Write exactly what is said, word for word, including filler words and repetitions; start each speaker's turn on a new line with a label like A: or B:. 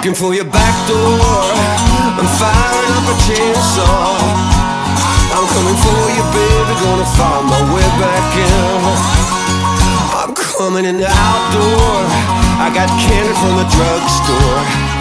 A: Looking for your back door, I'm firing up a chainsaw. I'm coming for you, baby, gonna find my way back in. I'm coming in the outdoor, I got candy from the drugstore.